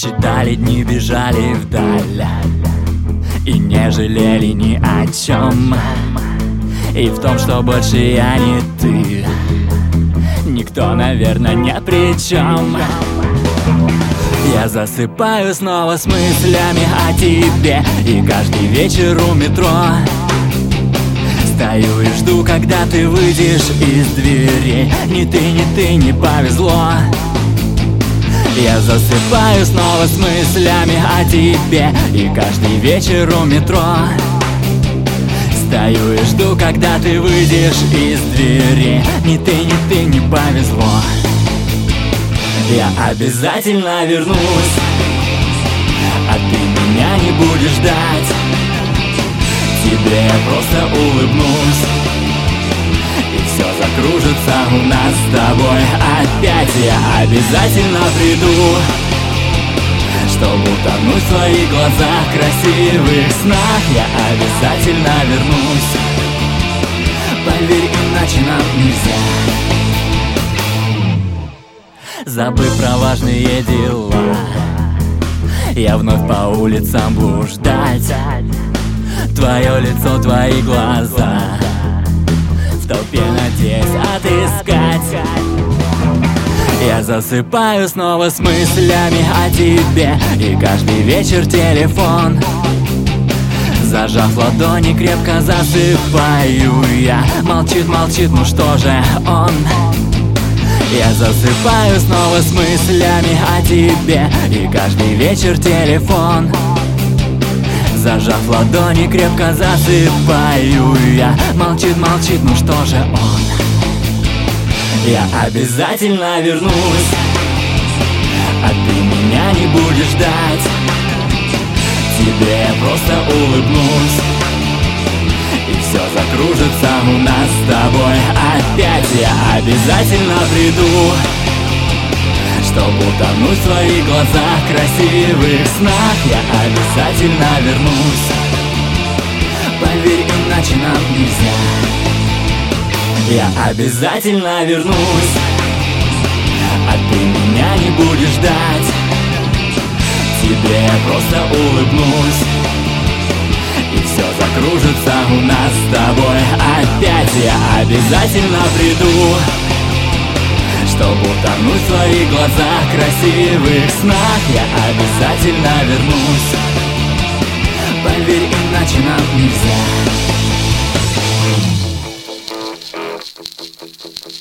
Считали дни, бежали вдаль и не жалели ни о чем. И в том, что больше я не ты, никто, наверное, ни при чем. Я засыпаю снова с мыслями о тебе, и каждый вечер у метро стою и жду, когда ты выйдешь из двери. Ни ты, не повезло. Я засыпаю снова с мыслями о тебе, и каждый вечер у метро стою и жду, когда ты выйдешь из двери. Ни ты, не повезло. Я обязательно вернусь, а ты меня не будешь ждать. Тебе я просто улыбнусь, и все закружится у нас с тобой опять. Я обязательно приду, чтобы утонуть в твоих глазах, красивых снах. Я обязательно вернусь, поверь, иначе нам нельзя. Забыв про важные дела, я вновь по улицам блуждать. Твое лицо, твои глаза, в толпе надеюсь отыскать. Я засыпаю снова с мыслями о тебе, и каждый вечер телефон зажав ладони, крепко засыпаю я. Молчит, ну что же он? Я засыпаю снова с мыслями о тебе, и каждый вечер телефон зажав ладони, крепко засыпаю я. Молчит, ну что же он? Я обязательно вернусь, а ты меня не будешь ждать. Тебе я просто улыбнусь, и все закружится у нас с тобой опять. Я обязательно приду, чтобы утонуть в твоих глазах, красивых снах. Я обязательно вернусь, поверь, иначе нам нельзя. Я обязательно вернусь, а ты меня не будешь ждать. Тебе я просто улыбнусь, и все закружится у нас с тобой опять. Я обязательно приду, чтобы утонуть в твоих глазах, красивых снах. Я обязательно вернусь, поверь, иначе нам нельзя.